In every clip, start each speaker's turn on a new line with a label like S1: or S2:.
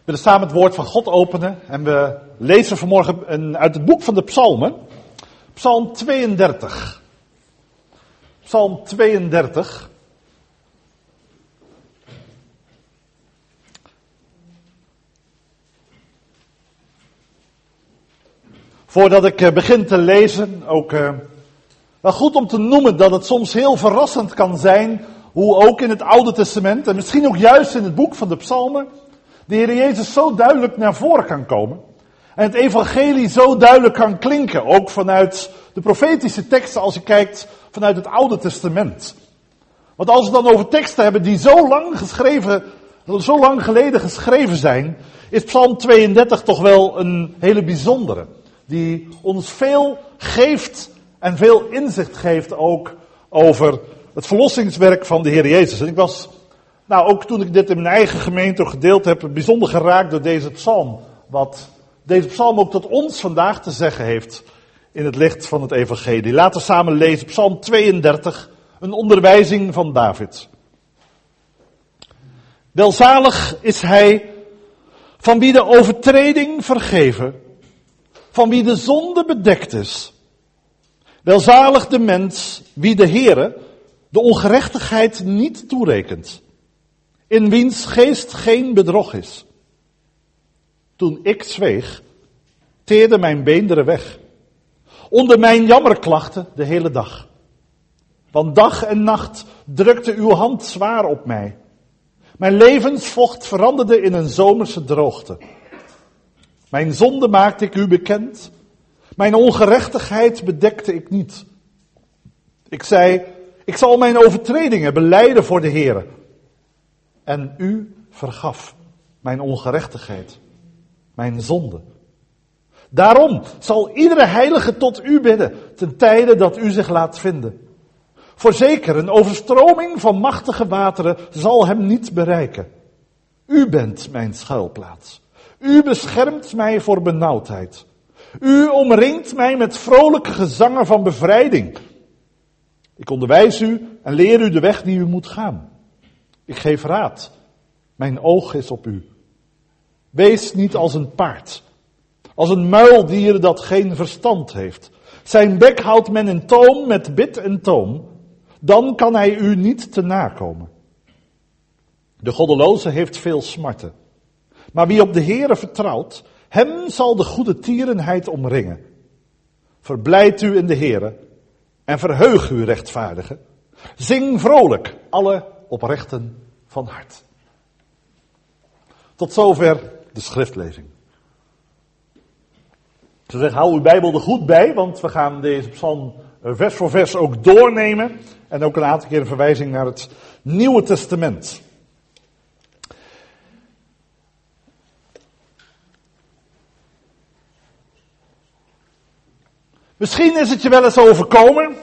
S1: We willen samen het woord van God openen en we lezen vanmorgen uit het boek van de Psalmen. Psalm 32. Psalm 32. Voordat ik begin te lezen, ook wel goed om te noemen dat het soms heel verrassend kan zijn hoe ook in het Oude Testament en misschien ook juist in het boek van de Psalmen de Heer Jezus zo duidelijk naar voren kan komen. En het evangelie zo duidelijk kan klinken, ook vanuit de profetische teksten als je kijkt vanuit het Oude Testament. Want als we het dan over teksten hebben die zo lang geleden geschreven zijn, is Psalm 32 toch wel een hele bijzondere. Die ons veel geeft en veel inzicht geeft ook over het verlossingswerk van de Heer Jezus. En ik was, ook toen ik dit in mijn eigen gemeente gedeeld heb, bijzonder geraakt door deze psalm. Wat deze psalm ook tot ons vandaag te zeggen heeft in het licht van het evangelie. Laten we samen lezen Psalm 32, een onderwijzing van David. Welzalig is hij van wie de overtreding vergeven, van wie de zonde bedekt is. Welzalig de mens wie de Heere de ongerechtigheid niet toerekent, in wiens geest geen bedrog is. Toen ik zweeg, teerde mijn beenderen weg, onder mijn jammerklachten de hele dag. Want dag en nacht drukte uw hand zwaar op mij. Mijn levensvocht veranderde in een zomerse droogte. Mijn zonde maakte ik u bekend, mijn ongerechtigheid bedekte ik niet. Ik zei, ik zal mijn overtredingen belijden voor de Heere. En u vergaf mijn ongerechtigheid, mijn zonde. Daarom zal iedere heilige tot u bidden, ten tijde dat u zich laat vinden. Voorzeker, een overstroming van machtige wateren zal hem niet bereiken. U bent mijn schuilplaats. U beschermt mij voor benauwdheid. U omringt mij met vrolijke gezangen van bevrijding. Ik onderwijs u en leer u de weg die u moet gaan. Ik geef raad. Mijn oog is op u. Wees niet als een paard. Als een muildier dat geen verstand heeft. Zijn bek houdt men in toom met bit en toom. Dan kan hij u niet te nakomen. De goddeloze heeft veel smarten. Maar wie op de Heere vertrouwt, hem zal de goede tierenheid omringen. Verblijd u in de Heere en verheug u rechtvaardigen. Zing vrolijk, alle oprechten van hart. Tot zover de schriftlezing. Ik zou zeggen, hou uw Bijbel er goed bij, want we gaan deze psalm vers voor vers ook doornemen. En ook een aantal keer een verwijzing naar het Nieuwe Testament. Misschien is het je wel eens overkomen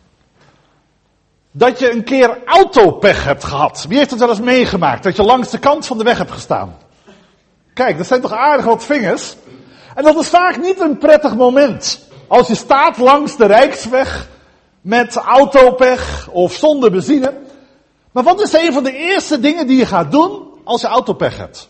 S1: dat je een keer autopech hebt gehad. Wie heeft het wel eens meegemaakt? Dat je langs de kant van de weg hebt gestaan. Kijk, dat zijn toch aardig wat vingers. En dat is vaak niet een prettig moment. Als je staat langs de Rijksweg met autopech of zonder benzine. Maar wat is een van de eerste dingen die je gaat doen als je autopech hebt?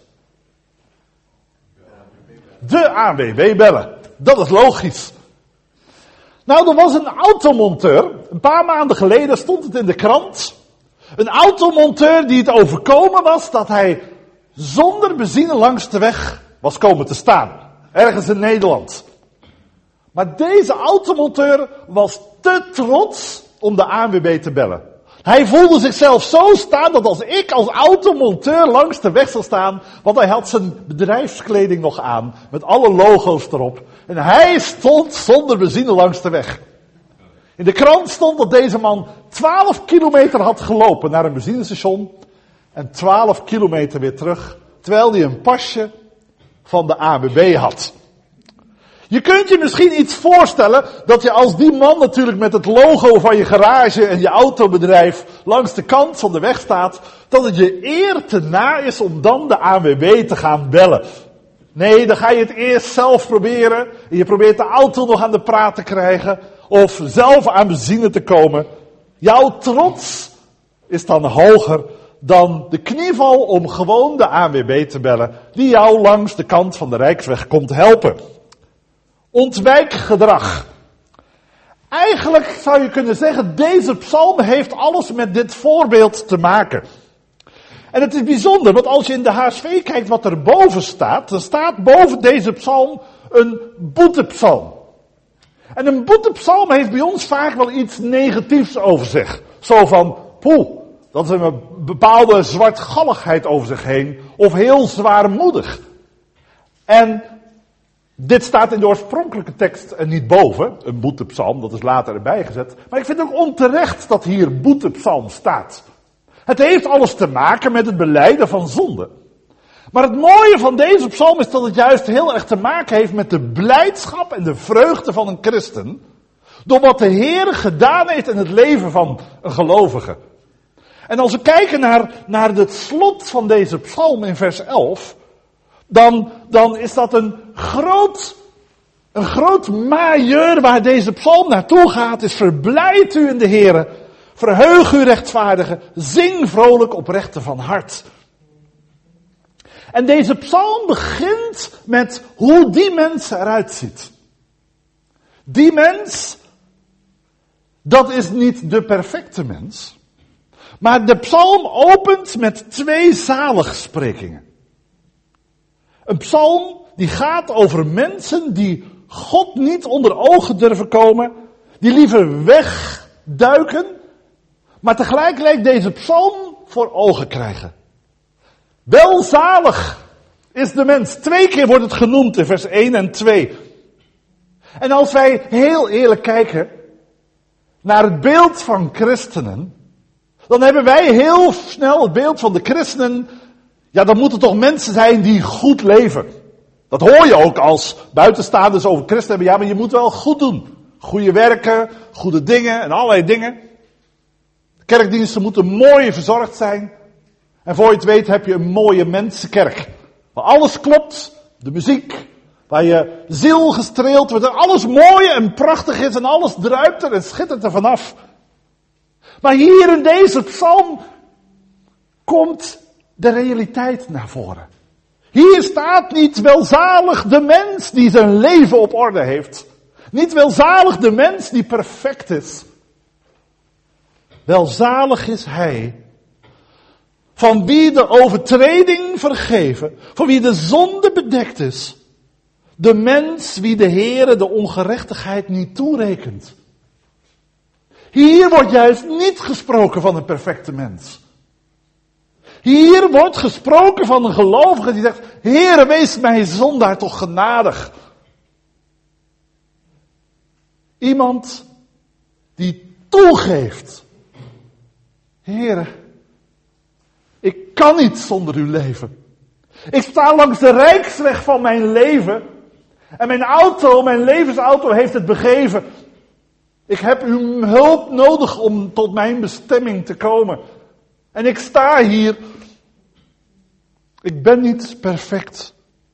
S1: De ANWB bellen. Dat is logisch. Nou, er was een automonteur, een paar maanden geleden stond het in de krant. Een automonteur die het overkomen was dat hij zonder benzine langs de weg was komen te staan. Ergens in Nederland. Maar deze automonteur was te trots om de ANWB te bellen. Hij voelde zichzelf zo staan dat als ik als automonteur langs de weg zou staan, want hij had zijn bedrijfskleding nog aan, met alle logo's erop. En hij stond zonder benzine langs de weg. In de krant stond dat deze man 12 kilometer had gelopen naar een benzinestation en 12 kilometer weer terug, terwijl hij een pasje van de ANWB had. Je kunt je misschien iets voorstellen dat je als die man natuurlijk met het logo van je garage en je autobedrijf langs de kant van de weg staat, dat het je eer te na is om dan de ANWB te gaan bellen. Nee, dan ga je het eerst zelf proberen. En je probeert de auto nog aan de praat te krijgen of zelf aan benzine te komen. Jouw trots is dan hoger dan de knieval om gewoon de ANWB te bellen, die jou langs de kant van de Rijksweg komt helpen. Ontwijkgedrag. Eigenlijk zou je kunnen zeggen, deze psalm heeft alles met dit voorbeeld te maken. En het is bijzonder, want als je in de HSV kijkt wat er boven staat, er staat boven deze psalm een boetepsalm. En een boetepsalm heeft bij ons vaak wel iets negatiefs over zich. Zo van, dat is een bepaalde zwartgalligheid over zich heen, of heel zwaarmoedig. En dit staat in de oorspronkelijke tekst er niet boven, een boetepsalm, dat is later erbij gezet. Maar ik vind het ook onterecht dat hier boetepsalm staat. Het heeft alles te maken met het belijden van zonde. Maar het mooie van deze psalm is dat het juist heel erg te maken heeft met de blijdschap en de vreugde van een christen. Door wat de Heer gedaan heeft in het leven van een gelovige. En als we kijken naar het slot van deze psalm in vers 11, dan is dat een groot majeur waar deze psalm naartoe gaat, is verblijd u in de Heere, verheug u rechtvaardigen, zing vrolijk oprechte van hart. En deze psalm begint met hoe die mens eruit ziet. Die mens, dat is niet de perfecte mens. Maar de psalm opent met 2 zaligsprekingen. Een psalm die gaat over mensen die God niet onder ogen durven komen, die liever wegduiken, maar tegelijkertijd deze psalm voor ogen krijgen. Welzalig is de mens. 2 keer wordt het genoemd in vers 1 en 2. En als wij heel eerlijk kijken naar het beeld van christenen, dan hebben wij heel snel het beeld van de christenen. Ja, dan moeten toch mensen zijn die goed leven. Dat hoor je ook als buitenstaanders over christenen hebben. Ja, maar je moet wel goed doen. Goede werken, goede dingen en allerlei dingen. De kerkdiensten moeten mooi verzorgd zijn. En voor je het weet heb je een mooie mensenkerk. Waar alles klopt, de muziek, waar je ziel gestreeld wordt en alles mooi en prachtig is en alles druipt er en schittert er vanaf. Maar hier in deze psalm komt de realiteit naar voren. Hier staat niet welzalig de mens die zijn leven op orde heeft. Niet welzalig de mens die perfect is. Welzalig is hij van wie de overtreding vergeven, van wie de zonde bedekt is. De mens wie de Heere de ongerechtigheid niet toerekent. Hier wordt juist niet gesproken van een perfecte mens. Hier wordt gesproken van een gelovige die zegt, Heere, wees mij zondaar toch genadig. Iemand die toegeeft, Heere, ik kan niet zonder uw leven. Ik sta langs de rijksweg van mijn leven en mijn levensauto heeft het begeven. Ik heb uw hulp nodig om tot mijn bestemming te komen. En ik sta hier. Ik ben niet perfect.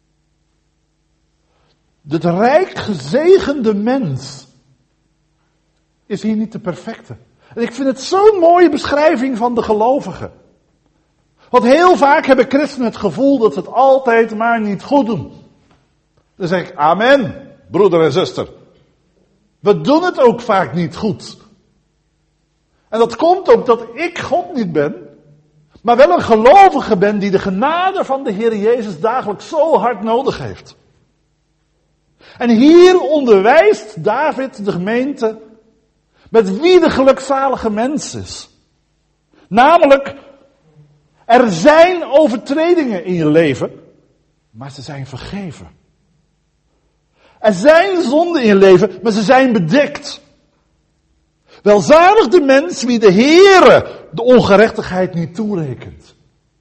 S1: De rijk gezegende mens is hier niet de perfecte. En ik vind het zo'n mooie beschrijving van de gelovigen. Want heel vaak hebben christenen het gevoel dat ze het altijd maar niet goed doen. Dan zeg ik, amen, broeder en zuster. We doen het ook vaak niet goed. En dat komt ook dat ik God niet ben, maar wel een gelovige ben die de genade van de Heer Jezus dagelijks zo hard nodig heeft. En hier onderwijst David de gemeente met wie de gelukzalige mens is. Namelijk, er zijn overtredingen in je leven, maar ze zijn vergeven. Er zijn zonden in je leven, maar ze zijn bedekt. Welzalig de mens wie de Heere de ongerechtigheid niet toerekent.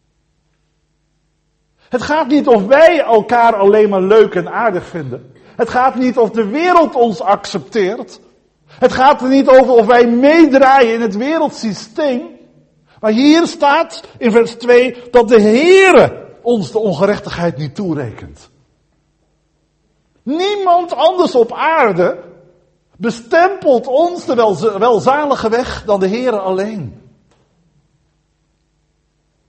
S1: Het gaat niet of wij elkaar alleen maar leuk en aardig vinden. Het gaat niet of de wereld ons accepteert. Het gaat er niet over of wij meedraaien in het wereldsysteem. Maar hier staat in vers 2 dat de Heere ons de ongerechtigheid niet toerekent. Niemand anders op aarde bestempelt ons de welzalige weg dan de Heere alleen.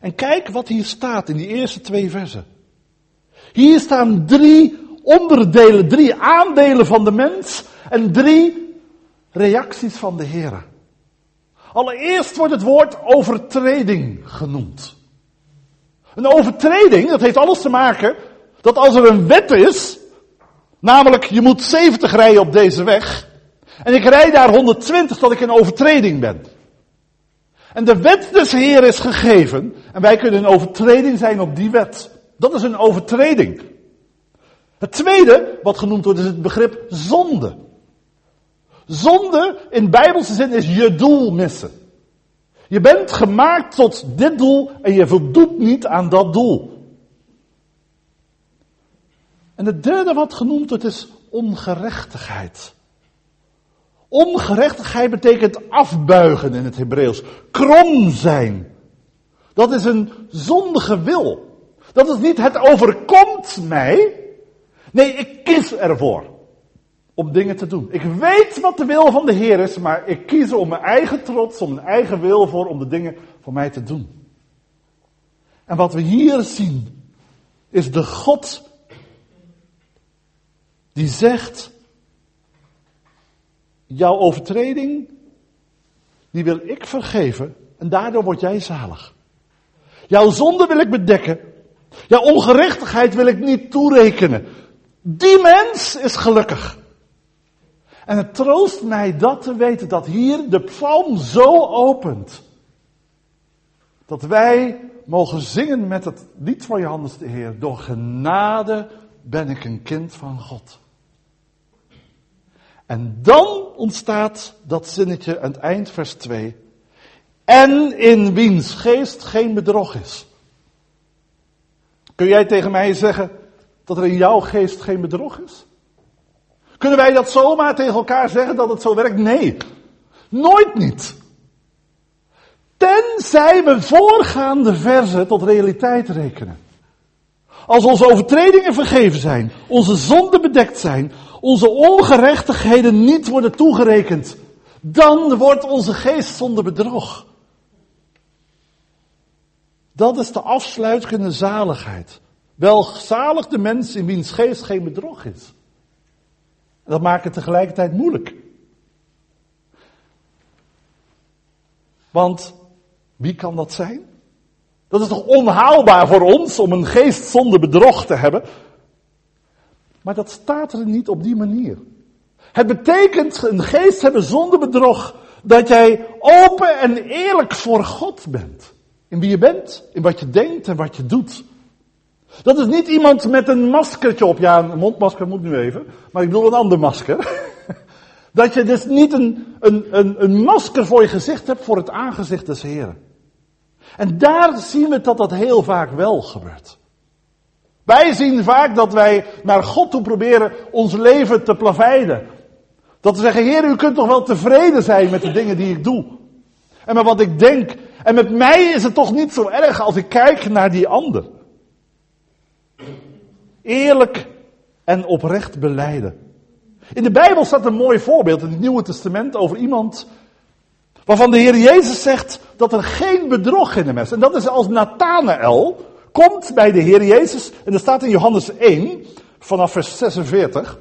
S1: En kijk wat hier staat in die eerste 2 versen. Hier staan 3 onderdelen, 3 aandelen van de mens en 3 reacties van de Heer. Allereerst wordt het woord overtreding genoemd. Een overtreding, dat heeft alles te maken dat als er een wet is, namelijk je moet 70 rijden op deze weg, en ik rijd daar 120, dat ik een overtreding ben. En de wet des Heer is gegeven, en wij kunnen een overtreding zijn op die wet. Dat is een overtreding. Het tweede, wat genoemd wordt, is het begrip zonde. Zonde, in bijbelse zin, is je doel missen. Je bent gemaakt tot dit doel en je voldoet niet aan dat doel. En het derde wat genoemd wordt is ongerechtigheid. Ongerechtigheid betekent afbuigen in het Hebreeuws. Krom zijn. Dat is een zondige wil. Dat is niet het overkomt mij. Nee, ik kies ervoor om dingen te doen. Ik weet wat de wil van de Heer is, maar ik kies er om mijn eigen trots, om mijn eigen wil voor, om de dingen voor mij te doen. En wat we hier zien, is de God die zegt, jouw overtreding, die wil ik vergeven en daardoor word jij zalig. Jouw zonde wil ik bedekken. Jouw ongerechtigheid wil ik niet toerekenen. Die mens is gelukkig. En het troost mij dat te weten dat hier de psalm zo opent. Dat wij mogen zingen met het lied van Johannes de Heer. Door genade ben ik een kind van God. En dan ontstaat dat zinnetje aan het eind vers 2. En in wiens geest geen bedrog is. Kun jij tegen mij zeggen dat er in jouw geest geen bedrog is? Kunnen wij dat zomaar tegen elkaar zeggen dat het zo werkt? Nee, nooit niet. Tenzij we voorgaande verzen tot realiteit rekenen. Als onze overtredingen vergeven zijn, onze zonden bedekt zijn, onze ongerechtigheden niet worden toegerekend, dan wordt onze geest zonder bedrog. Dat is de afsluitende zaligheid. Welzalig de mens in wiens geest geen bedrog is. Dat maakt het tegelijkertijd moeilijk. Want wie kan dat zijn? Dat is toch onhaalbaar voor ons om een geest zonder bedrog te hebben? Maar dat staat er niet op die manier. Het betekent een geest hebben zonder bedrog dat jij open en eerlijk voor God bent. In wie je bent, in wat je denkt en wat je doet. Dat is niet iemand met een maskertje op. Ja, een mondmasker moet nu even. Maar ik bedoel een ander masker. Dat je dus niet een masker voor je gezicht hebt voor het aangezicht des Heren. En daar zien we dat heel vaak wel gebeurt. Wij zien vaak dat wij naar God toe proberen ons leven te plaveiden. Dat we zeggen, Heer, u kunt toch wel tevreden zijn met de dingen die ik doe. En met wat ik denk. En met mij is het toch niet zo erg als ik kijk naar die ander. Eerlijk en oprecht belijden. In de Bijbel staat een mooi voorbeeld in het Nieuwe Testament over iemand waarvan de Heer Jezus zegt dat er geen bedrog in hem is. En dat is als Nathanael komt bij de Heer Jezus, en dat staat in Johannes 1, vanaf vers 46.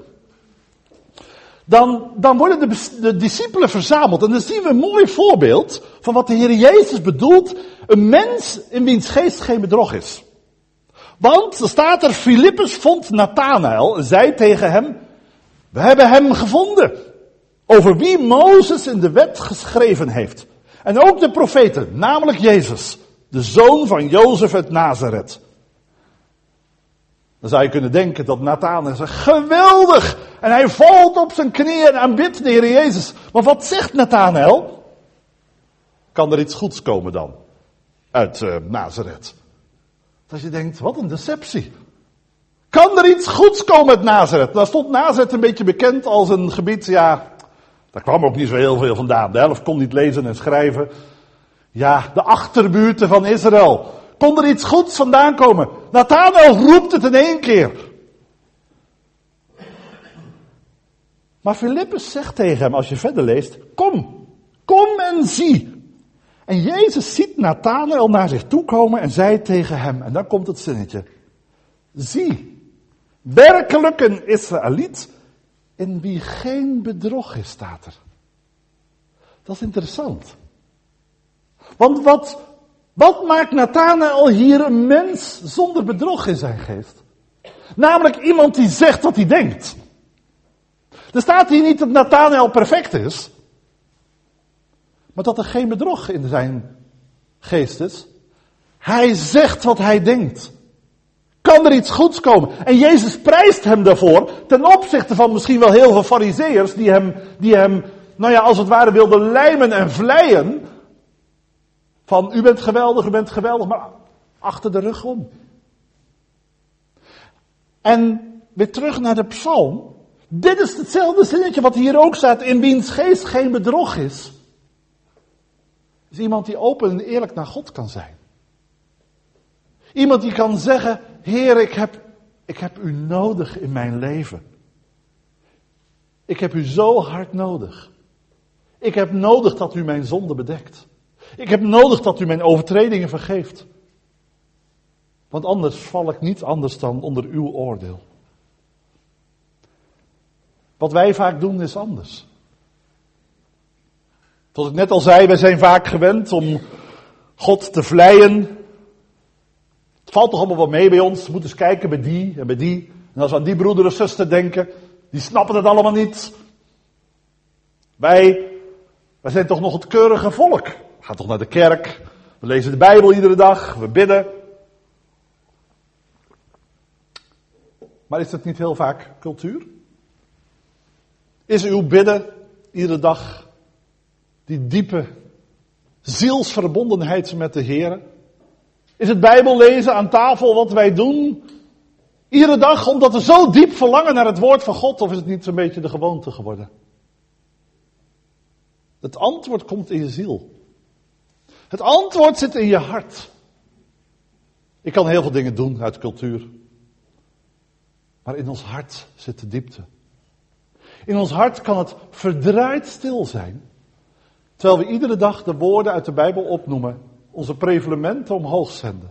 S1: Dan worden de discipelen verzameld. En dan zien we een mooi voorbeeld van wat de Heer Jezus bedoelt. Een mens in wiens geest geen bedrog is. Want er staat er, Filippus vond Nathanael en zei tegen hem, we hebben hem gevonden. Over wie Mozes in de wet geschreven heeft. En ook de profeten, namelijk Jezus, de zoon van Jozef uit Nazareth. Dan zou je kunnen denken dat Nathanael zegt, geweldig! En hij valt op zijn knieën en aanbidt de Heer Jezus. Maar wat zegt Nathanael? Kan er iets goeds komen dan? Uit Nazareth. Dat je denkt, wat een deceptie. Kan er iets goeds komen uit Nazareth? Nou stond Nazareth een beetje bekend als een gebied, ja, daar kwam ook niet zo heel veel vandaan. De helft kon niet lezen en schrijven. Ja, de achterbuurten van Israël. Kon er iets goeds vandaan komen? Nathanael roept het in één keer. Maar Filippus zegt tegen hem, als je verder leest, kom en zie. En Jezus ziet Nathanael naar zich toe komen en zei tegen hem, en dan komt het zinnetje. Zie, werkelijk een Israëliet in wie geen bedrog is, staat er. Dat is interessant. Want wat maakt Nathanael hier een mens zonder bedrog in zijn geest? Namelijk iemand die zegt wat hij denkt. Er staat hier niet dat Nathanael perfect is, maar dat er geen bedrog in zijn geest is. Hij zegt wat hij denkt. Kan er iets goeds komen? En Jezus prijst hem daarvoor, ten opzichte van misschien wel heel veel farizeeërs die hem, nou ja, als het ware wilden lijmen en vleien. Van, u bent geweldig, maar achter de rug om. En weer terug naar de psalm. Dit is hetzelfde zinnetje wat hier ook staat, in wiens geest geen bedrog is. Is iemand die open en eerlijk naar God kan zijn. Iemand die kan zeggen, Heer, ik heb u nodig in mijn leven. Ik heb u zo hard nodig. Ik heb nodig dat u mijn zonde bedekt. Ik heb nodig dat u mijn overtredingen vergeeft. Want anders val ik niet anders dan onder uw oordeel. Wat wij vaak doen is anders. Zoals ik net al zei, wij zijn vaak gewend om God te vleien. Het valt toch allemaal wel mee bij ons. We moeten eens kijken bij die en bij die. En als we aan die broeder of zuster denken, die snappen het allemaal niet. Wij zijn toch nog het keurige volk. We gaan toch naar de kerk. We lezen de Bijbel iedere dag. We bidden. Maar is dat niet heel vaak cultuur? Is uw bidden iedere dag die diepe zielsverbondenheid met de Heer? Is het Bijbellezen aan tafel wat wij doen iedere dag omdat we zo diep verlangen naar het woord van God? Of is het niet zo'n beetje de gewoonte geworden? Het antwoord komt in je ziel. Het antwoord zit in je hart. Ik kan heel veel dingen doen uit cultuur. Maar in ons hart zit de diepte. In ons hart kan het verdraaid stil zijn. Terwijl we iedere dag de woorden uit de Bijbel opnoemen. Onze prevelementen omhoog zenden.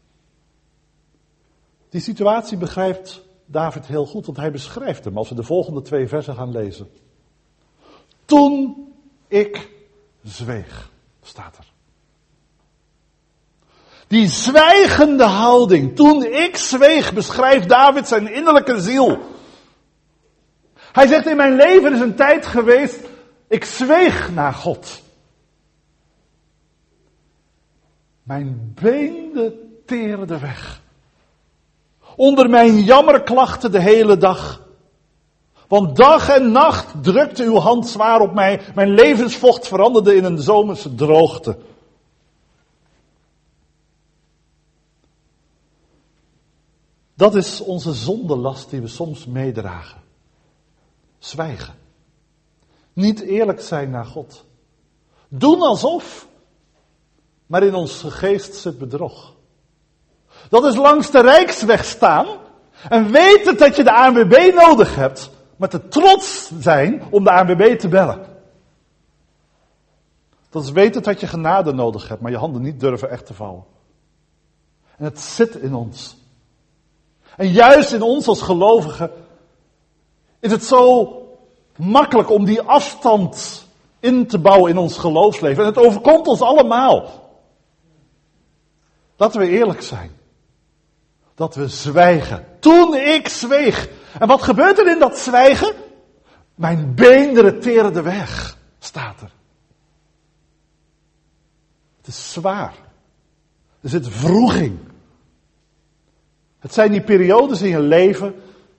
S1: Die situatie begrijpt David heel goed. Want hij beschrijft hem als we de volgende 2 versen gaan lezen. Toen ik zweeg, staat er. Die zwijgende houding, toen ik zweeg, beschrijft David zijn innerlijke ziel. Hij zegt, in mijn leven is een tijd geweest, ik zweeg naar God. Mijn beenen teerden weg. Onder mijn jammerklachten de hele dag. Want dag en nacht drukte uw hand zwaar op mij. Mijn levensvocht veranderde in een zomerse droogte. Dat is onze zondelast die we soms meedragen. Zwijgen. Niet eerlijk zijn naar God. Doen alsof, maar in onze geest zit bedrog. Dat is langs de Rijksweg staan en weten dat je de ANWB nodig hebt, maar te trots zijn om de ANWB te bellen. Dat is weten dat je genade nodig hebt, maar je handen niet durven echt te vouwen. En het zit in ons. En juist in ons als gelovigen is het zo makkelijk om die afstand in te bouwen in ons geloofsleven. En het overkomt ons allemaal. Laten we eerlijk zijn. Dat we zwijgen. Toen ik zweeg. En wat gebeurt er in dat zwijgen? Mijn beenderen teerden weg, staat er. Het is zwaar. Er zit wroeging. Het zijn die periodes in je leven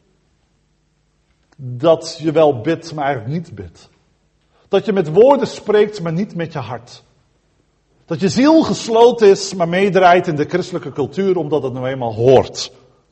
S1: dat je wel bidt, maar eigenlijk niet bidt. Dat je met woorden spreekt, maar niet met je hart. Dat je ziel gesloten is, maar meedraait in de christelijke cultuur, omdat het nou eenmaal hoort.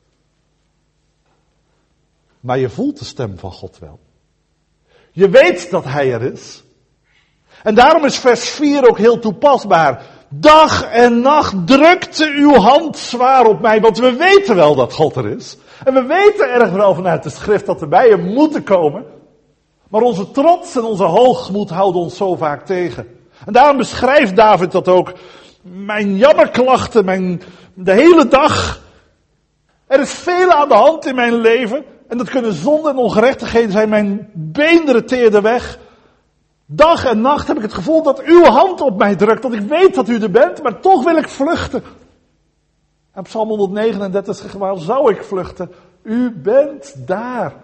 S1: Maar je voelt de stem van God wel. Je weet dat Hij er is. En daarom is vers 4 ook heel toepasbaar. Dag en nacht drukte uw hand zwaar op mij, want we weten wel dat God er is. En we weten erg wel vanuit de schrift dat we bij hem moeten komen. Maar onze trots en onze hoogmoed houden ons zo vaak tegen. En daarom beschrijft David dat ook. Mijn jammerklachten, de hele dag. Er is veel aan de hand in mijn leven. En dat kunnen zonde en ongerechtigheden zijn. Mijn beenderen teerden weg. Dag en nacht heb ik het gevoel dat uw hand op mij drukt. Dat ik weet dat u er bent, maar toch wil ik vluchten. En Psalm 139 zegt, waar zou ik vluchten? U bent daar.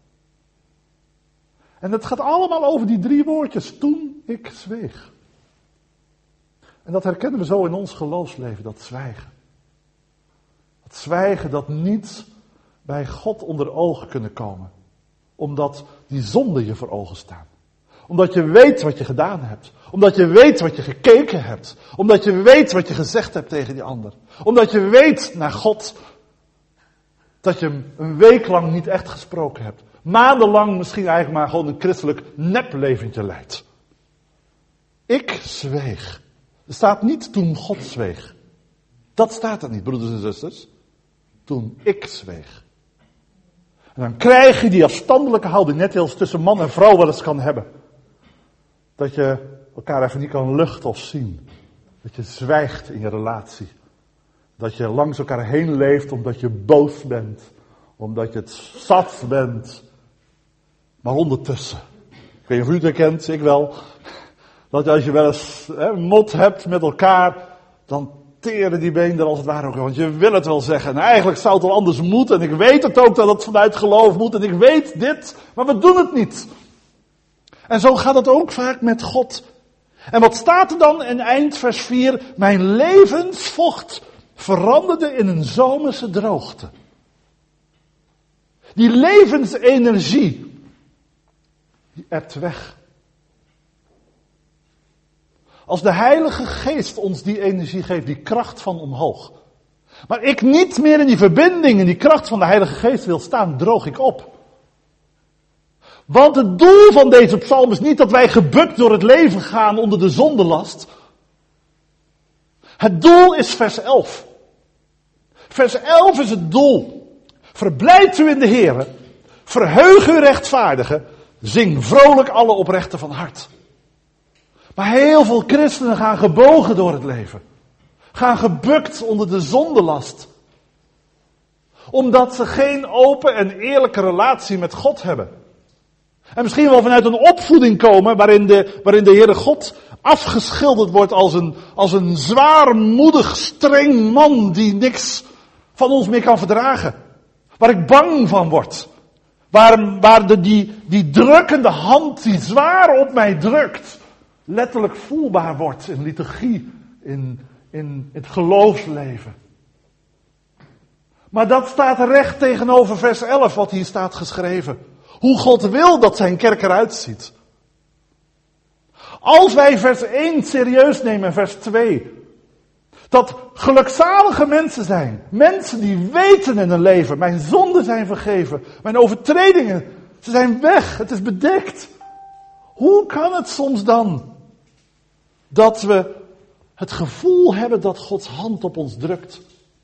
S1: En het gaat allemaal over die 3 woordjes. Toen ik zweeg. En dat herkennen we zo in ons geloofsleven, dat zwijgen. Dat zwijgen dat niet bij God onder ogen kunnen komen. Omdat die zonden je voor ogen staan. Omdat je weet wat je gedaan hebt. Omdat je weet wat je gekeken hebt. Omdat je weet wat je gezegd hebt tegen die ander. Omdat je weet naar God dat je een week lang niet echt gesproken hebt. Maandenlang misschien eigenlijk maar gewoon een christelijk nepleventje leidt. Ik zweeg. Er staat niet toen God zweeg. Dat staat er niet, broeders en zusters. Toen ik zweeg. En dan krijg je die afstandelijke houding, net als tussen man en vrouw wel eens kan hebben. Dat je elkaar even niet kan luchten of zien. Dat je zwijgt in je relatie. Dat je langs elkaar heen leeft omdat je boos bent. Omdat je het zat bent. Maar ondertussen. Ik weet niet of u het herkent, ik wel. Dat als je wel eens mot hebt met elkaar, dan teren die benen er als het ware ook. Want je wil het wel zeggen. En eigenlijk zou het wel anders moeten. En ik weet het ook dat het vanuit geloof moet. En ik weet dit. Maar we doen het niet. En zo gaat het ook vaak met God. En wat staat er dan in eind vers 4? Mijn levensvocht veranderde in een zomerse droogte. Die levensenergie, die ebt weg. Als de Heilige Geest ons die energie geeft, die kracht van omhoog. Maar ik niet meer in die verbinding, in die kracht van de Heilige Geest wil staan, droog ik op. Want het doel van deze psalm is niet dat wij gebukt door het leven gaan onder de zondelast. Het doel is vers 11. Vers 11 is het doel. Verblijd u in de Heere. Verheug u rechtvaardigen. Zing vrolijk alle oprechten van hart. Maar heel veel christenen gaan gebogen door het leven. Gaan gebukt onder de zondelast. Omdat ze geen open en eerlijke relatie met God hebben. En misschien wel vanuit een opvoeding komen waarin de Heere God afgeschilderd wordt als een zwaarmoedig, streng man die niks van ons meer kan verdragen. Waar ik bang van word. Waar die drukkende hand die zwaar op mij drukt, letterlijk voelbaar wordt in liturgie, in het geloofsleven. Maar dat staat recht tegenover vers 11 wat hier staat geschreven. Hoe God wil dat zijn kerk eruit ziet. Als wij vers 1 serieus nemen en vers 2. Dat gelukzalige mensen zijn. Mensen die weten in hun leven. Mijn zonden zijn vergeven. Mijn overtredingen. Ze zijn weg. Het is bedekt. Hoe kan het soms dan dat we het gevoel hebben dat Gods hand op ons drukt?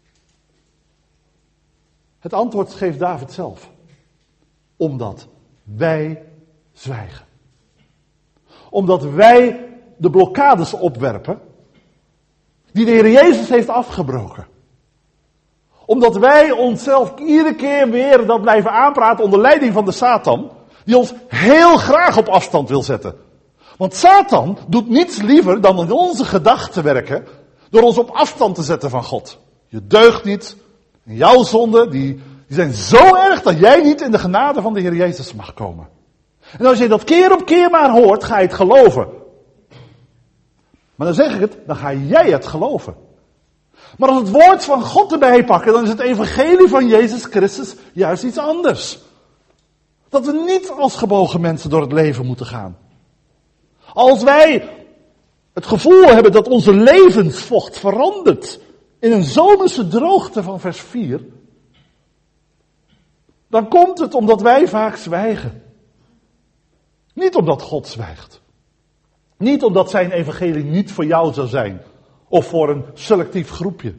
S1: Het antwoord geeft David zelf. Omdat wij zwijgen. Omdat wij de blokkades opwerpen die de Heer Jezus heeft afgebroken. Omdat wij onszelf iedere keer weer dat blijven aanpraten onder leiding van de Satan, die ons heel graag op afstand wil zetten. Want Satan doet niets liever dan in onze gedachten werken, door ons op afstand te zetten van God. Je deugt niet, en jouw zonden, die zijn zo erg dat jij niet in de genade van de Heer Jezus mag komen. En als je dat keer op keer maar hoort, ga je het geloven. Maar dan zeg ik het, dan ga jij het geloven. Maar als het woord van God erbij pakken, dan is het evangelie van Jezus Christus juist iets anders. Dat we niet als gebogen mensen door het leven moeten gaan. Als wij het gevoel hebben dat onze levensvocht verandert in een zomerse droogte van vers 4, dan komt het omdat wij vaak zwijgen. Niet omdat God zwijgt. Niet omdat zijn evangelie niet voor jou zou zijn. Of voor een selectief groepje.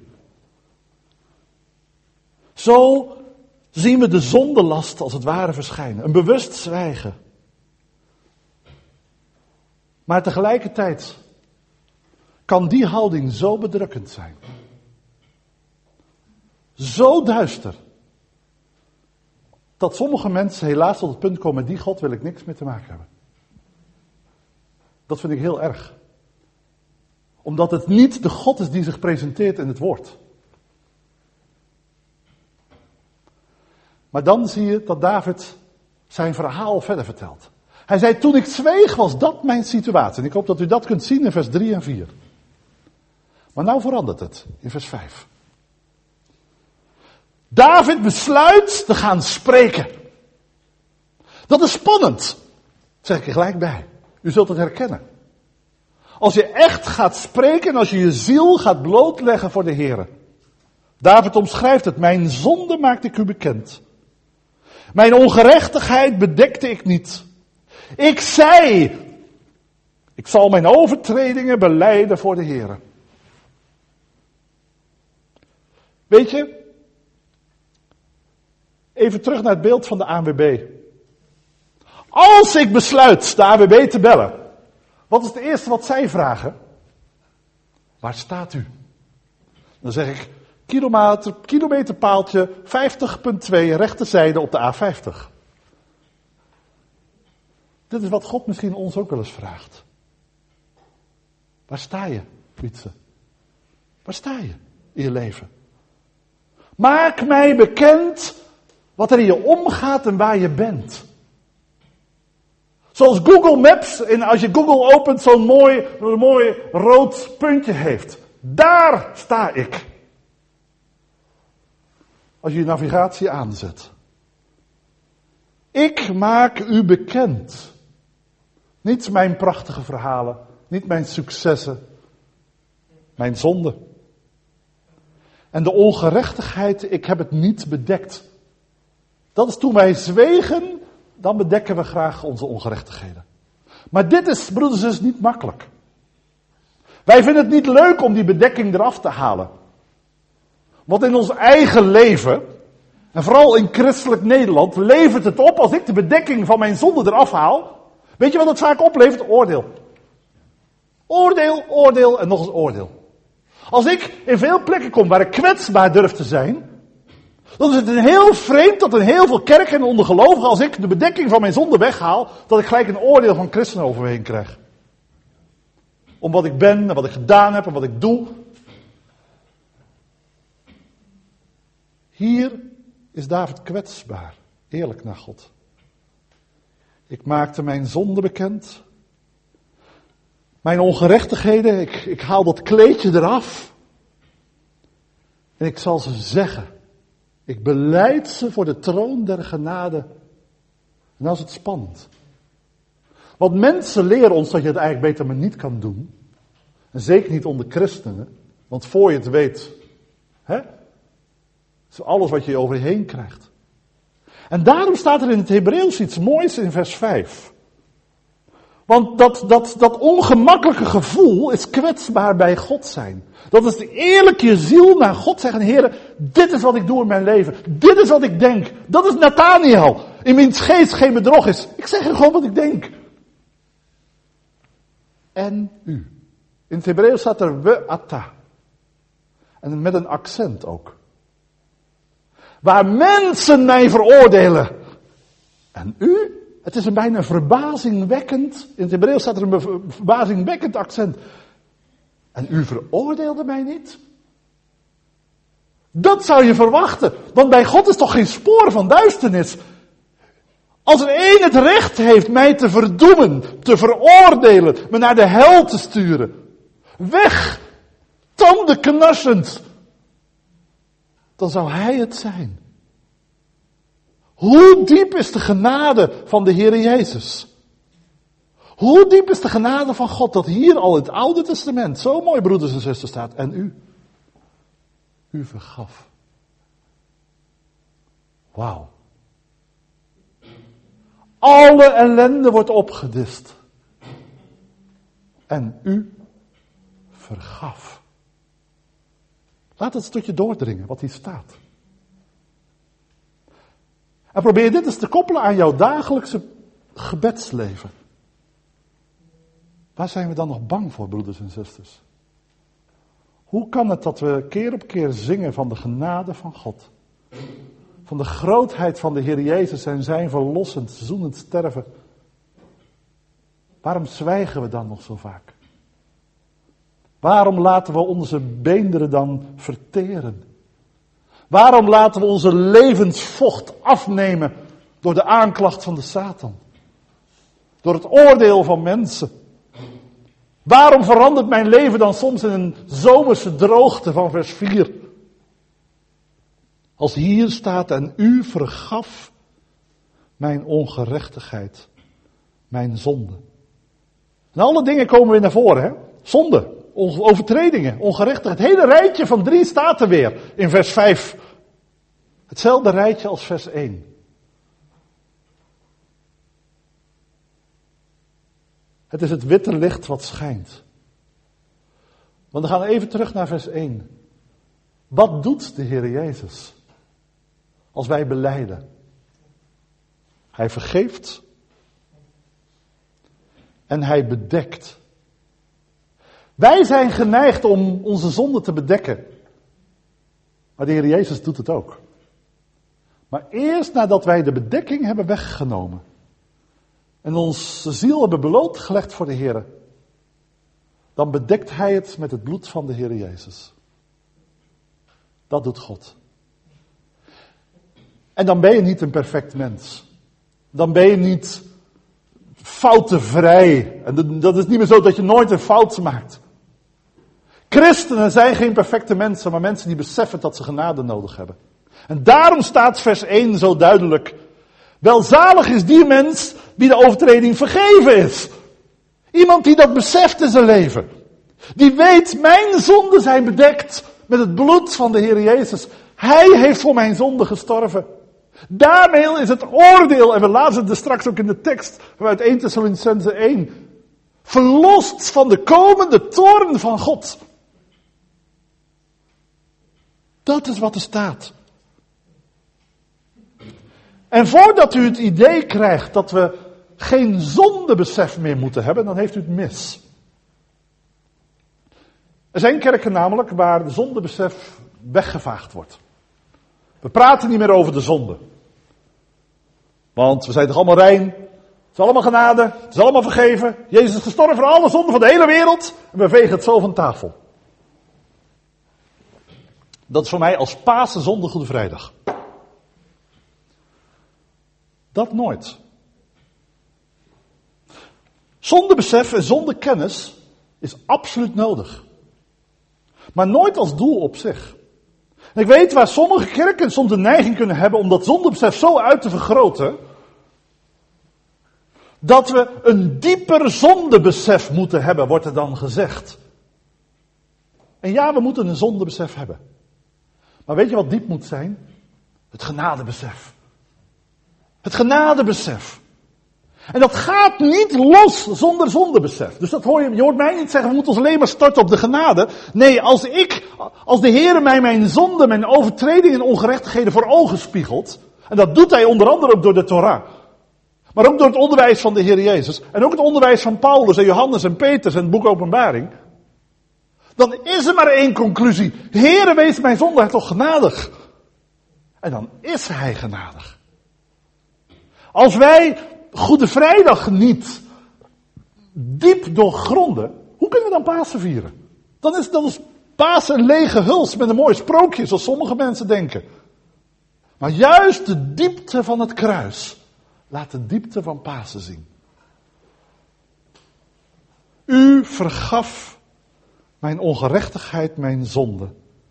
S1: Zo zien we de zondelast als het ware verschijnen. Een bewust zwijgen. Maar tegelijkertijd kan die houding zo bedrukkend zijn. Zo duister. Dat sommige mensen helaas tot het punt komen, met die God wil ik niks meer te maken hebben. Dat vind ik heel erg. Omdat het niet de God is die zich presenteert in het woord. Maar dan zie je dat David zijn verhaal verder vertelt. Hij zei, toen ik zweeg was dat mijn situatie. En ik hoop dat u dat kunt zien in vers 3 en 4. Maar nou verandert het in vers 5. David besluit te gaan spreken. Dat is spannend. Zeg ik er gelijk bij. U zult het herkennen. Als je echt gaat spreken en als je je ziel gaat blootleggen voor de Heere. David omschrijft het. Mijn zonde maakte ik u bekend. Mijn ongerechtigheid bedekte ik niet. Ik zei, ik zal mijn overtredingen belijden voor de Heere. Weet je, even terug naar het beeld van de ANWB. Als ik besluit de ANWB te bellen, wat is het eerste wat zij vragen? Waar staat u? Dan zeg ik, kilometerpaaltje 50.2 rechterzijde op de A50. Dit is wat God misschien ons ook wel eens vraagt. Waar sta je, Wietse? Waar sta je in je leven? Maak mij bekend wat er in je omgaat en waar je bent. Zoals Google Maps, en als je Google opent, zo'n mooi rood puntje heeft. Daar sta ik. Als je je navigatie aanzet. Ik maak u bekend. Niet mijn prachtige verhalen, niet mijn successen, mijn zonde. En de ongerechtigheid, ik heb het niet bedekt. Dat is toen wij zwegen, dan bedekken we graag onze ongerechtigheden. Maar dit is, broeders en zussen, niet makkelijk. Wij vinden het niet leuk om die bedekking eraf te halen. Want in ons eigen leven, en vooral in christelijk Nederland, levert het op als ik de bedekking van mijn zonde eraf haal. Weet je wat het vaak oplevert? Oordeel. Oordeel, oordeel en nog eens oordeel. Als ik in veel plekken kom waar ik kwetsbaar durf te zijn, dan is het heel vreemd dat in heel veel kerken en onder gelovigen, als ik de bedekking van mijn zonde weghaal, dat ik gelijk een oordeel van christenen over me heen krijg. Om wat ik ben en wat ik gedaan heb en wat ik doe. Hier is David kwetsbaar, eerlijk naar God. Ik maakte mijn zonde bekend. Mijn ongerechtigheden, ik haal dat kleedje eraf. En ik zal ze zeggen. Ik belijd ze voor de troon der genade. En dan is het spannend. Want mensen leren ons dat je het eigenlijk beter maar niet kan doen. En zeker niet onder christenen. Want voor je het weet, is alles wat je over je heen krijgt. En daarom staat er in het Hebreeuws iets moois in vers 5. Want dat ongemakkelijke gevoel is kwetsbaar bij God zijn. Dat is eerlijk je ziel naar God zeggen, Heere, dit is wat ik doe in mijn leven. Dit is wat ik denk. Dat is Nathaniel. In wiens geest geen bedrog is. Ik zeg je gewoon wat ik denk. En u. In het Hebreeuws staat er we ata. En met een accent ook. Waar mensen mij veroordelen. En u? Het is een bijna verbazingwekkend, in het Hebreeuws staat er een verbazingwekkend accent. En u veroordeelde mij niet? Dat zou je verwachten, want bij God is toch geen spoor van duisternis. Als er één het recht heeft mij te verdoemen, te veroordelen, me naar de hel te sturen. Weg, tandenknarsend. Dan zou hij het zijn. Hoe diep is de genade van de Heere Jezus? Hoe diep is de genade van God dat hier al in het Oude Testament zo mooi, broeders en zusters, staat. En u vergaf. Wauw. Alle ellende wordt opgedist. En u vergaf. Laat het stukje doordringen wat hier staat. En probeer dit eens te koppelen aan jouw dagelijkse gebedsleven. Waar zijn we dan nog bang voor, broeders en zusters? Hoe kan het dat we keer op keer zingen van de genade van God? Van de grootheid van de Heer Jezus en zijn verlossend, zoenend sterven. Waarom zwijgen we dan nog zo vaak? Waarom laten we onze beenderen dan verteren? Waarom laten we onze levensvocht afnemen door de aanklacht van de Satan? Door het oordeel van mensen? Waarom verandert mijn leven dan soms in een zomerse droogte van vers 4? Als hier staat, en u vergaf mijn ongerechtigheid, mijn zonde. En alle dingen komen weer naar voren, hè? Zonde, overtredingen, ongerechtigheid. Het hele rijtje van 3 staat er weer in vers 5. Hetzelfde rijtje als vers 1. Het is het witte licht wat schijnt. Want we gaan even terug naar vers 1. Wat doet de Heer Jezus als wij belijden? Hij vergeeft en hij bedekt. Wij zijn geneigd om onze zonde te bedekken. Maar de Heer Jezus doet het ook. Maar eerst nadat wij de bedekking hebben weggenomen en onze ziel hebben blootgelegd voor de Heer, dan bedekt hij het met het bloed van de Heer Jezus. Dat doet God. En dan ben je niet een perfect mens. Dan ben je niet foutenvrij. En dat is niet meer zo dat je nooit een fout maakt. Christenen zijn geen perfecte mensen, maar mensen die beseffen dat ze genade nodig hebben. En daarom staat vers 1 zo duidelijk. Welzalig is die mens wie de overtreding vergeven is. Iemand die dat beseft in zijn leven. Die weet, mijn zonden zijn bedekt met het bloed van de Heer Jezus. Hij heeft voor mijn zonde gestorven. Daarmee is het oordeel, en we lazen het straks ook in de tekst vanuit 1 Thessalonicenzen 1. Verlost van de komende toorn van God. Dat is wat er staat. En voordat u het idee krijgt dat we geen zondebesef meer moeten hebben, dan heeft u het mis. Er zijn kerken namelijk waar de zondebesef weggevaagd wordt. We praten niet meer over de zonde. Want we zijn toch allemaal rein. Het is allemaal genade. Het is allemaal vergeven. Jezus is gestorven voor alle zonden van de hele wereld. En we vegen het zo van tafel. Dat is voor mij als Pasen, zondag, Goede Vrijdag. Dat nooit. Zondebesef en zondekennis is absoluut nodig. Maar nooit als doel op zich. En ik weet waar sommige kerken soms de neiging kunnen hebben om dat zondebesef zo uit te vergroten, dat we een dieper zondebesef moeten hebben, wordt er dan gezegd. En ja, we moeten een zondebesef hebben. Maar weet je wat diep moet zijn? Het genadebesef. Het genadebesef. En dat gaat niet los zonder zondebesef. Dus dat je hoort mij niet zeggen, we moeten ons alleen maar storten op de genade. Nee, als de Heer mij mijn zonde, mijn overtredingen en ongerechtigheden voor ogen spiegelt, en dat doet hij onder andere ook door de Torah, maar ook door het onderwijs van de Heer Jezus, en ook het onderwijs van Paulus en Johannes en Petrus en het boek Openbaring, dan is er maar één conclusie. Heere, wees mijn zonde toch genadig. En dan is hij genadig. Als wij Goede Vrijdag niet diep doorgronden, hoe kunnen we dan Pasen vieren? Dan is Pasen een lege huls met een mooi sprookje, zoals sommige mensen denken. Maar juist de diepte van het kruis laat de diepte van Pasen zien. U vergaf mijn ongerechtigheid, mijn zonde.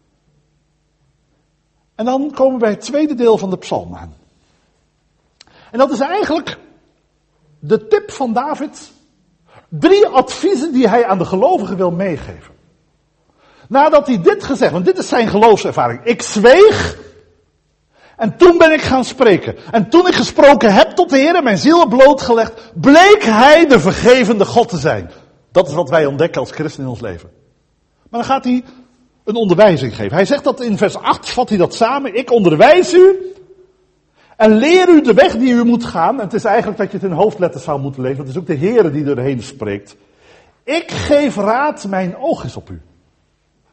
S1: En dan komen we bij het tweede deel van de psalm aan. En dat is eigenlijk de tip van David. 3 adviezen die hij aan de gelovigen wil meegeven. Nadat hij dit gezegd, want dit is zijn geloofservaring. Ik zweeg en toen ben ik gaan spreken. En toen ik gesproken heb tot de Heer en mijn ziel blootgelegd, bleek hij de vergevende God te zijn. Dat is wat wij ontdekken als christen in ons leven. Maar dan gaat hij een onderwijzing geven. Hij zegt dat in vers 8, vat hij dat samen. Ik onderwijs u en leer u de weg die u moet gaan. En het is eigenlijk dat je het in hoofdletters zou moeten lezen. Want het is ook de Heer die erheen spreekt. Ik geef raad, mijn oog is op u.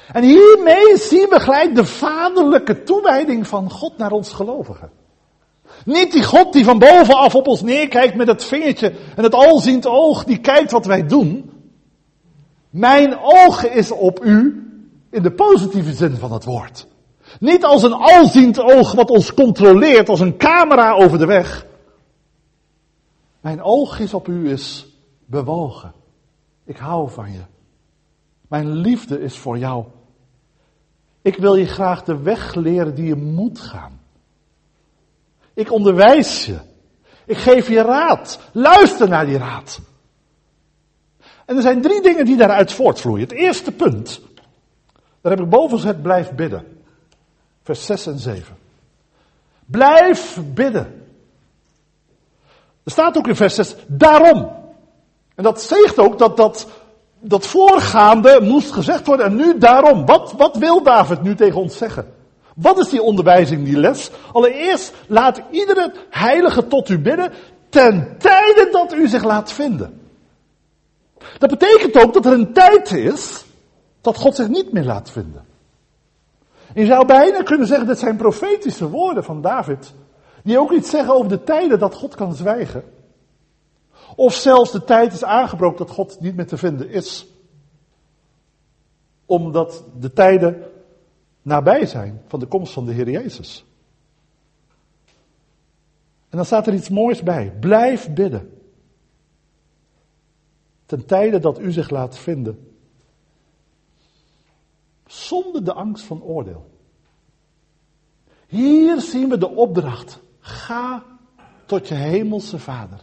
S1: En hiermee zien we gelijk de vaderlijke toewijding van God naar ons gelovigen. Niet die God die van bovenaf op ons neerkijkt met het vingertje en het alziend oog die kijkt wat wij doen. Mijn oog is op u in de positieve zin van het woord. Niet als een alziend oog wat ons controleert, als een camera over de weg. Mijn oog is op u is bewogen. Ik hou van je. Mijn liefde is voor jou. Ik wil je graag de weg leren die je moet gaan. Ik onderwijs je. Ik geef je raad. Luister naar die raad. En er zijn 3 dingen die daaruit voortvloeien. Het eerste punt, daar heb ik boven gezet, blijf bidden. Vers 6 en 7. Blijf bidden. Er staat ook in vers 6, daarom. En dat zegt ook dat voorgaande moest gezegd worden en nu daarom. Wat wil David nu tegen ons zeggen? Wat is die onderwijzing, die les? Allereerst, laat iedere heilige tot u bidden, ten tijde dat u zich laat vinden. Dat betekent ook dat er een tijd is dat God zich niet meer laat vinden. En je zou bijna kunnen zeggen, dit zijn profetische woorden van David, die ook iets zeggen over de tijden dat God kan zwijgen. Of zelfs de tijd is aangebroken dat God niet meer te vinden is. Omdat de tijden nabij zijn van de komst van de Heer Jezus. En dan staat er iets moois bij. Blijf bidden. Ten tijde dat u zich laat vinden. Zonder de angst van oordeel. Hier zien we de opdracht. Ga tot je hemelse Vader.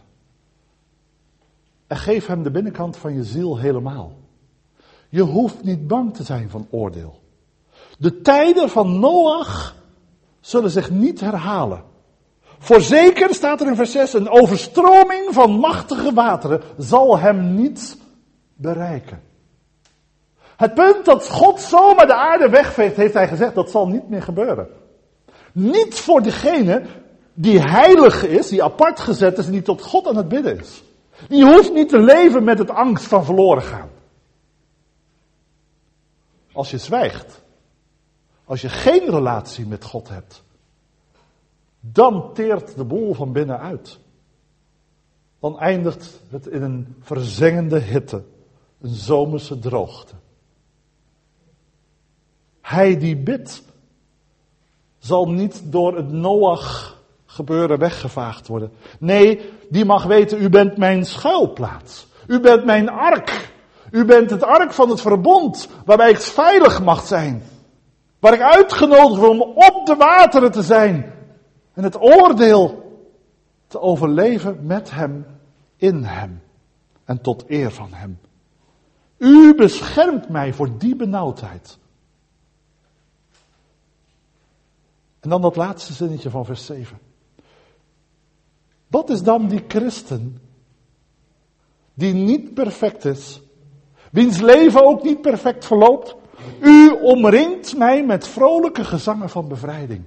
S1: En geef hem de binnenkant van je ziel helemaal. Je hoeft niet bang te zijn van oordeel. De tijden van Noach zullen zich niet herhalen. Voorzeker staat er in vers 6, een overstroming van machtige wateren zal hem niet bereiken. Het punt dat God zomaar de aarde wegveegt, heeft hij gezegd, dat zal niet meer gebeuren. Niet voor degene die heilig is, die apart gezet is en die tot God aan het bidden is. Die hoeft niet te leven met het angst van verloren gaan. Als je zwijgt, als je geen relatie met God hebt, dan teert de boel van binnenuit. Dan eindigt het in een verzengende hitte, een zomerse droogte. Hij die bidt, zal niet door het Noach gebeuren weggevaagd worden. Nee, die mag weten, u bent mijn schuilplaats. U bent mijn ark. U bent het ark van het verbond, waarbij ik veilig mag zijn. Waar ik uitgenodigd word om op de wateren te zijn. En het oordeel te overleven met hem, in hem. En tot eer van hem. U beschermt mij voor die benauwdheid. En dan dat laatste zinnetje van vers 7. Wat is dan die christen die niet perfect is, wiens leven ook niet perfect verloopt? U omringt mij met vrolijke gezangen van bevrijding.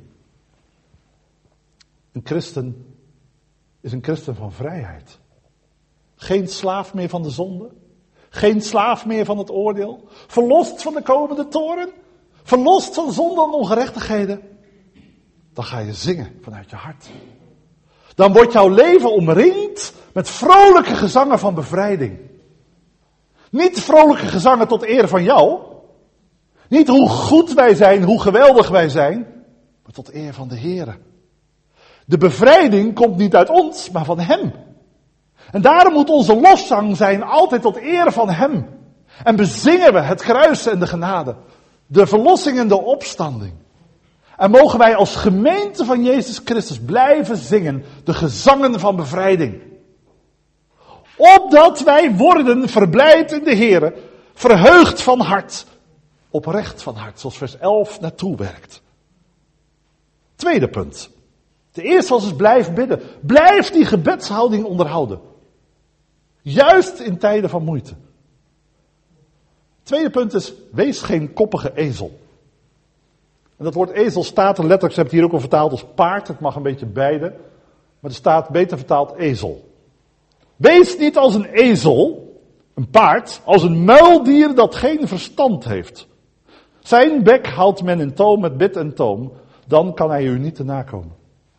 S1: Een christen is een christen van vrijheid. Geen slaaf meer van de zonde. Geen slaaf meer van het oordeel. Verlost van de komende toorn. Verlost van zonde en ongerechtigheden. Dan ga je zingen vanuit je hart. Dan wordt jouw leven omringd met vrolijke gezangen van bevrijding. Niet vrolijke gezangen tot eer van jou. Niet hoe goed wij zijn, hoe geweldig wij zijn. Maar tot eer van de Heere. De bevrijding komt niet uit ons, maar van Hem. En daarom moet onze lofzang zijn altijd tot eer van Hem. En bezingen we het kruis en de genade. De verlossing en de opstanding. En mogen wij als gemeente van Jezus Christus blijven zingen de gezangen van bevrijding. Opdat wij worden verblijd in de Heere, verheugd van hart, oprecht van hart, zoals vers 11 naartoe werkt. Tweede punt. De eerste was dus blijf bidden. Blijf die gebedshouding onderhouden. Juist in tijden van moeite. Tweede punt is, wees geen koppige ezel. En dat woord ezel staat er letterlijk, ze hebben het hier ook al vertaald als paard. Het mag een beetje beide. Maar er staat beter vertaald ezel. Wees niet als een ezel, een paard, als een muildier dat geen verstand heeft. Zijn bek houdt men in toom met bit en toom, dan kan hij u niet te nakomen.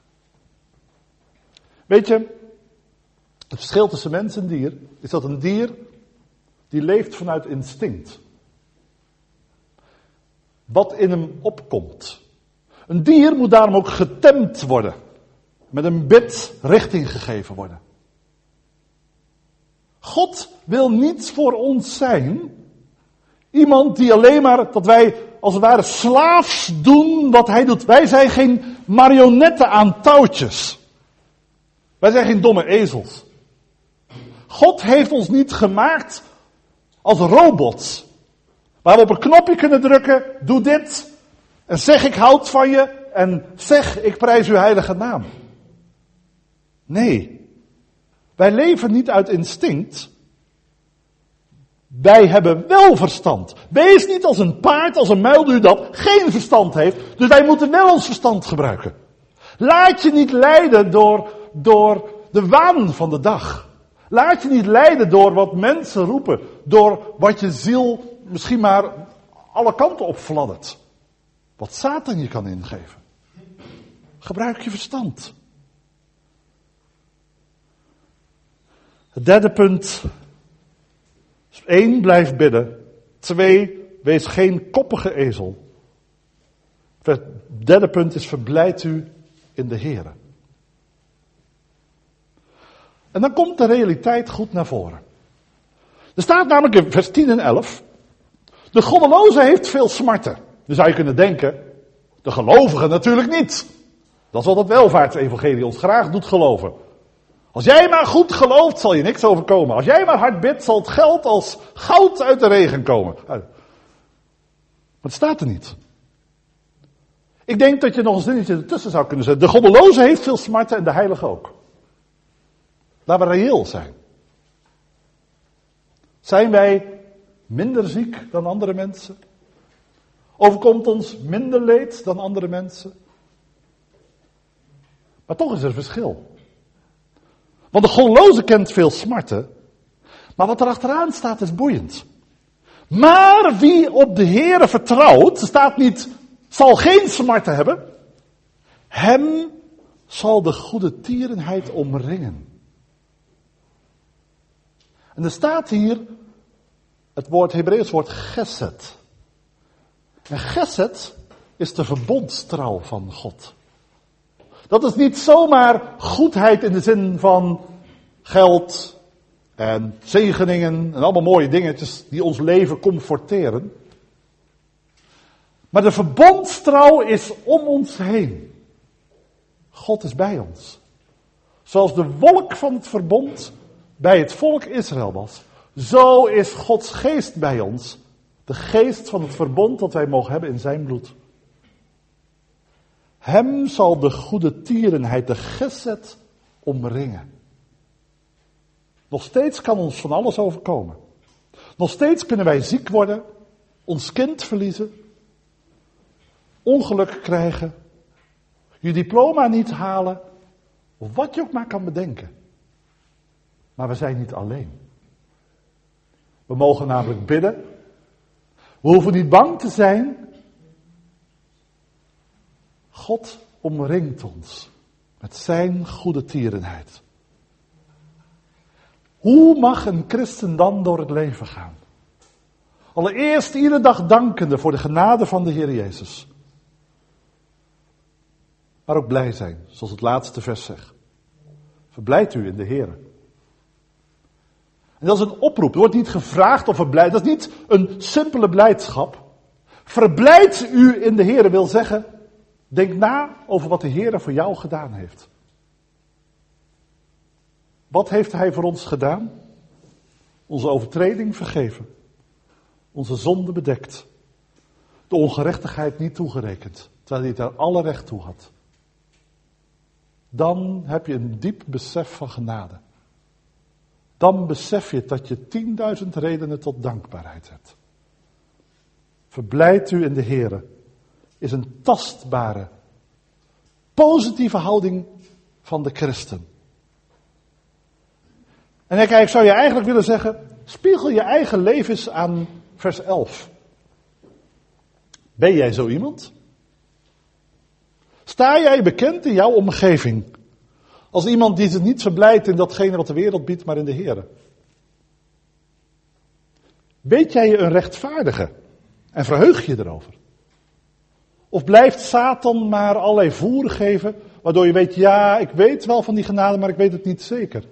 S1: Weet je, het verschil tussen mens en dier is dat een dier die leeft vanuit instinct. Wat in hem opkomt. Een dier moet daarom ook getemd worden. Met een bit richting gegeven worden. God wil niets voor ons zijn. Iemand die alleen maar, dat wij als het ware slaafs doen wat hij doet. Wij zijn geen marionetten aan touwtjes. Wij zijn geen domme ezels. God heeft ons niet gemaakt als robots. Waar we op een knopje kunnen drukken, doe dit. En zeg ik houd van je. En zeg ik prijs uw heilige naam. Nee. Wij leven niet uit instinct. Wij hebben wel verstand. Wees niet als een paard, als een muildier dat geen verstand heeft. Dus wij moeten wel ons verstand gebruiken. Laat je niet leiden door de waan van de dag. Laat je niet leiden door wat mensen roepen. Door wat je ziel misschien maar alle kanten op fladdert. Wat Satan je kan ingeven. Gebruik je verstand. Het derde punt. 1, blijf bidden. 2, wees geen koppige ezel. Het derde punt is, verblijd u in de Here. En dan komt de realiteit goed naar voren. Er staat namelijk in vers 10 en 11. De goddeloze heeft veel smarten. Dan zou je kunnen denken, de gelovige natuurlijk niet. Dat is wat het welvaartsevangelie ons graag doet geloven. Als jij maar goed gelooft, zal je niks overkomen. Als jij maar hard bidt, zal het geld als goud uit de regen komen. Maar het staat er niet. Ik denk dat je nog een zinnetje ertussen zou kunnen zetten. De goddeloze heeft veel smarten en de heilige ook. Laten we reëel zijn. Zijn wij minder ziek dan andere mensen? Overkomt ons minder leed dan andere mensen? Maar toch is er verschil. Want de goddeloze kent veel smarten. Maar wat er achteraan staat is boeiend. Maar wie op de Heere vertrouwt, staat niet, zal geen smarten hebben. Hem zal de goede tierenheid omringen. En er staat hier het Hebreeuws woord gesed. En gesed is de verbondstrouw van God. Dat is niet zomaar goedheid in de zin van geld en zegeningen en allemaal mooie dingetjes die ons leven comforteren. Maar de verbondstrouw is om ons heen. God is bij ons. Zoals de wolk van het verbond bij het volk Israël was. Zo is Gods geest bij ons. De geest van het verbond dat wij mogen hebben in zijn bloed. Hem zal de goede tierenheid, de gesed, omringen. Nog steeds kan ons van alles overkomen. Nog steeds kunnen wij ziek worden, ons kind verliezen, ongeluk krijgen, je diploma niet halen, of wat je ook maar kan bedenken. Maar we zijn niet alleen. We mogen namelijk bidden. We hoeven niet bang te zijn. God omringt ons met zijn goede tierenheid. Hoe mag een christen dan door het leven gaan? Allereerst iedere dag dankende voor de genade van de Heer Jezus. Maar ook blij zijn, zoals het laatste vers zegt. Verblijd u in de Heer. En dat is een oproep. Er wordt niet gevraagd of verblijd. Dat is niet een simpele blijdschap. Verblijd u in de Heer wil zeggen, denk na over wat de Heer voor jou gedaan heeft. Wat heeft Hij voor ons gedaan? Onze overtreding vergeven. Onze zonde bedekt. De ongerechtigheid niet toegerekend. Terwijl Hij daar alle recht toe had. Dan heb je een diep besef van genade. Dan besef je dat je 10.000 redenen tot dankbaarheid hebt. Verblijd u in de Heere is een tastbare, positieve houding van de christen. En ik zou je eigenlijk willen zeggen, spiegel je eigen leven eens aan vers 11. Ben jij zo iemand? Sta jij bekend in jouw omgeving als iemand die zich niet verblijdt in datgene wat de wereld biedt, maar in de Heere? Weet jij je een rechtvaardige en verheug je erover? Of blijft Satan maar allerlei voer geven, waardoor je weet, ja, ik weet wel van die genade, maar ik weet het niet zeker.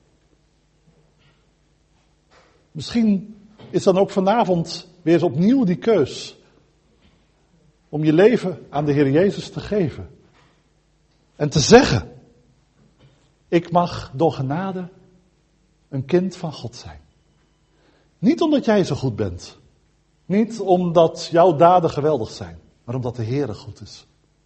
S1: Misschien is dan ook vanavond weer eens opnieuw die keus om je leven aan de Heer Jezus te geven. En te zeggen, ik mag door genade een kind van God zijn. Niet omdat jij zo goed bent. Niet omdat jouw daden geweldig zijn. Maar omdat de Heer goed is.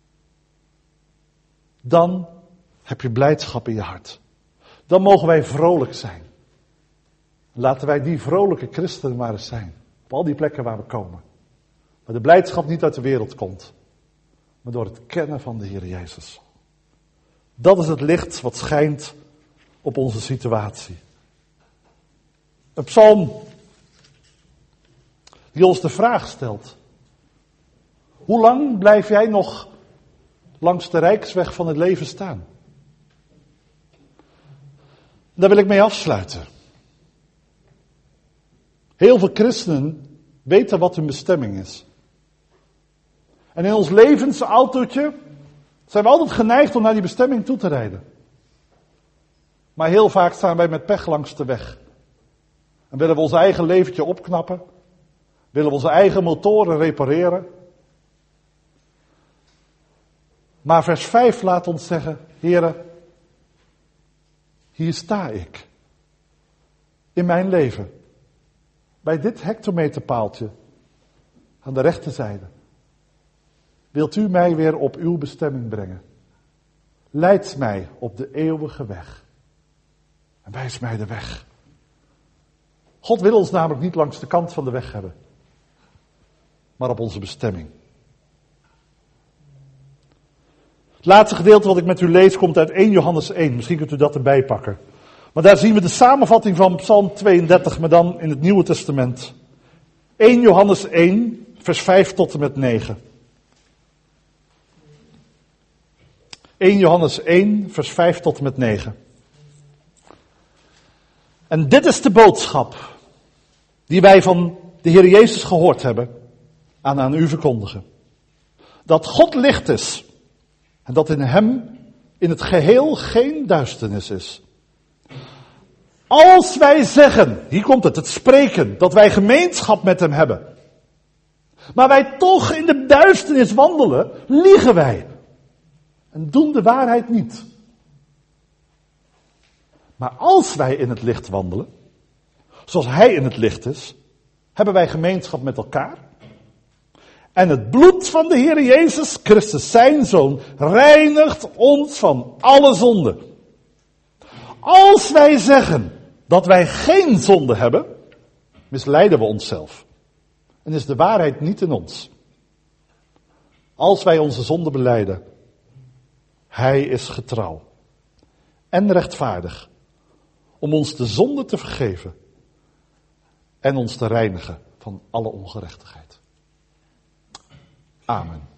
S1: Dan heb je blijdschap in je hart. Dan mogen wij vrolijk zijn. Laten wij die vrolijke christenen maar eens zijn. Op al die plekken waar we komen. Waar de blijdschap niet uit de wereld komt. Maar door het kennen van de Heer Jezus. Dat is het licht wat schijnt op onze situatie. Een psalm die ons de vraag stelt. Hoe lang blijf jij nog langs de rijksweg van het leven staan? Daar wil ik mee afsluiten. Heel veel christenen weten wat hun bestemming is. En in ons levensautootje zijn we altijd geneigd om naar die bestemming toe te rijden. Maar heel vaak staan wij met pech langs de weg. En willen we ons eigen leventje opknappen. Willen we onze eigen motoren repareren. Maar vers 5 laat ons zeggen, Heere, hier sta ik. In mijn leven. Bij dit hectometerpaaltje. Aan de rechterzijde. Wilt u mij weer op uw bestemming brengen? Leid mij op de eeuwige weg. En wijs mij de weg. God wil ons namelijk niet langs de kant van de weg hebben. Maar op onze bestemming. Het laatste gedeelte wat ik met u lees komt uit 1 Johannes 1. Misschien kunt u dat erbij pakken. Maar daar zien we de samenvatting van Psalm 32, maar dan in het Nieuwe Testament. 1 Johannes 1, vers 5 tot en met 9. 1 Johannes 1, vers 5 tot en met 9. En dit is de boodschap die wij van de Heer Jezus gehoord hebben en aan u verkondigen. Dat God licht is en dat in hem in het geheel geen duisternis is. Als wij zeggen, hier komt het spreken, dat wij gemeenschap met hem hebben, maar wij toch in de duisternis wandelen, liegen wij en doen de waarheid niet. Maar als wij in het licht wandelen, zoals hij in het licht is, hebben wij gemeenschap met elkaar. En het bloed van de Heer Jezus Christus, zijn Zoon, reinigt ons van alle zonde. Als wij zeggen dat wij geen zonde hebben, misleiden we onszelf. En is de waarheid niet in ons. Als wij onze zonde belijden, hij is getrouw en rechtvaardig om ons de zonde te vergeven en ons te reinigen van alle ongerechtigheid. Amen.